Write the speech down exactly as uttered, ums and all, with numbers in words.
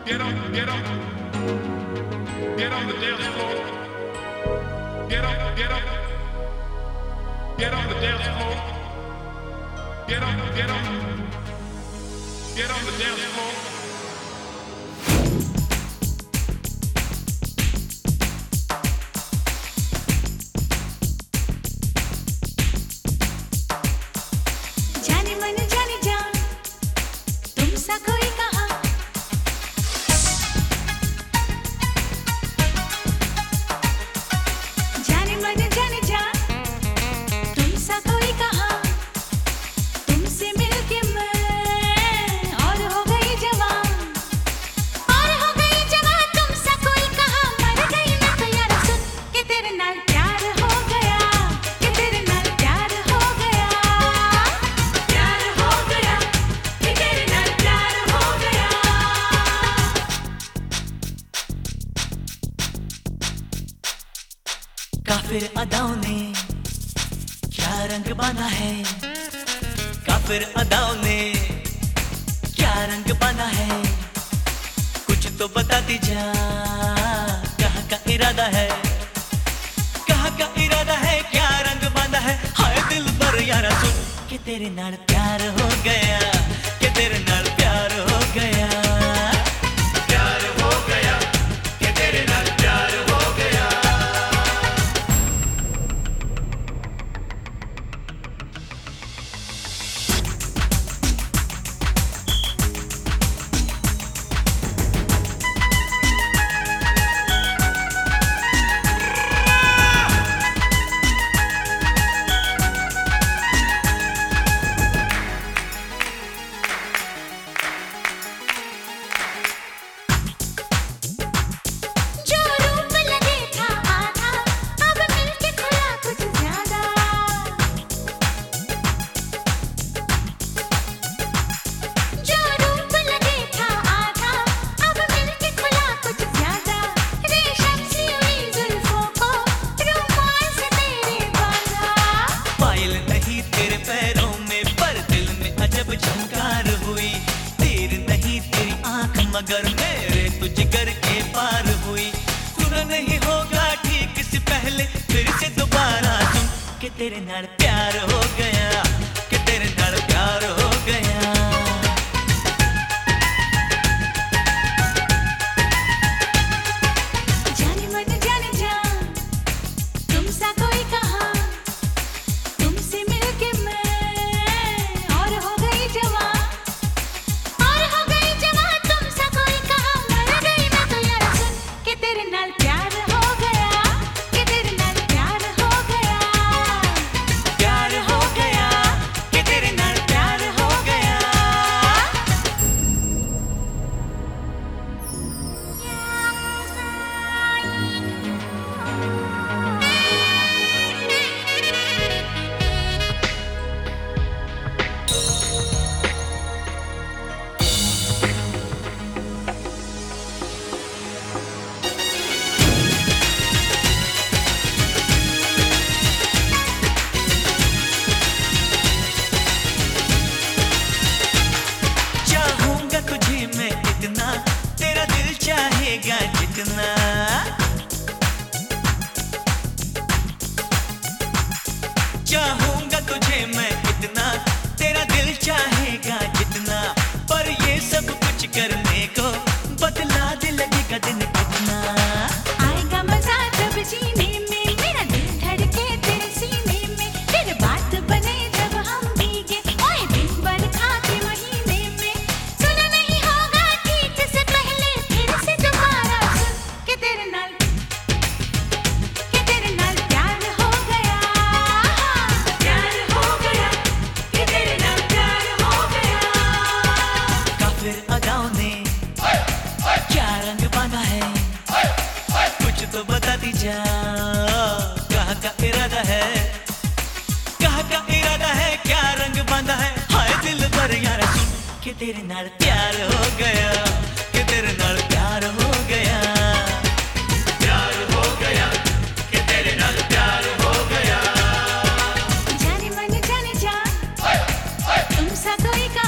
Get on, get on, get on the dance floor. Get on, get on, get on the dance floor. Get on, get on, get on the dance floor. जाने मन जाने जा तुम सा कोई कहा जाने मन जाने जा तुम सा कोई कहा तुमसे मिलके मैं और हो गई जवान और हो गई जवान तुम सा कोई कहा मर गई मैं तो यार सुन के तेरे नाल प्यार हो गया कि तेरे नाल प्यार हो गया प्यार हो गया कि तेरे नाल प्यार हो गया काफिर अदाओं ने क्या रंग बांधा है काफिर अदाओं ने क्या रंग बांधा है कुछ तो बताती जा कहाँ का इरादा है कहाँ का इरादा है क्या रंग बांधा है हाय दिल पर यारा सुन कि तेरे नाल प्यार हो गया कि तेरे नाल प्यार हो गया प्यार हो गया कि तेरे नाल प्यार हो गया जो रूप लगे था आधा अब मिलके खुला कुछ ज्यादा जो रूप लगे था आधा अब मिलके खुला कुछ ज्यादा रेशम सी हुई जुल्फों को रुमाल से तेरे बांधा पायल नहीं तेरे पैरों में पर दिल में अजब झंकार हुई तीर नहीं तेरी आंख मगर मेरे तुझ कर के पार हुई सुना नहीं होगा ठीक से पहले फिर से दोबारा सुन कि तेरे नाल प्यार हो गया कि तेरे नाल प्यार हो गया जाने मन जाने जा तुम सा कोई कहा तुमसे मिलके मैं और हो गई जवान और हो गई जवान तुम सा कोई कहा मर गई मैं तो यार सुन कि तेरे नाल प्यार हो गया कि तेरे नाल प्यार हो गया प्यार हो गया कि तेरे नाल प्यार हो गया चाहूंगा तुझे मैं इतना तेरा दिल चाहेगा जितना चाहूंगा तुझे मैं इतना तेरा दिल चाहेगा जितना पर ये सब कुछ करने को बदला दे लगेगा दिन कितना आएगा मजा जब जीने में मेरा दिल धड़के तेरे सीने में फिर बात बने जब हम भीगे ओए दिन बरखा के महीने में सुना नहीं होगा ठीक से पहले फिर से दोबारा सुन कि तेरे नाल कि तेरे नाल प्यार हो गया प्यार हो गया कि तेरे नाल प्यार हो गया काफिर अदाओं ने क्या रंग बांधा है कुछ तो बताती जा कहाँ का इरादा है कहाँ का इरादा है क्या रंग बांधा है हाय दिल पर यार सुन कि तेरे नाल प्यार हो गया कि तेरे नाल प्यार हो गया प्यार हो गया कि तेरे नाल प्यार हो गया जाने मन जाने जा तुम सा कोई का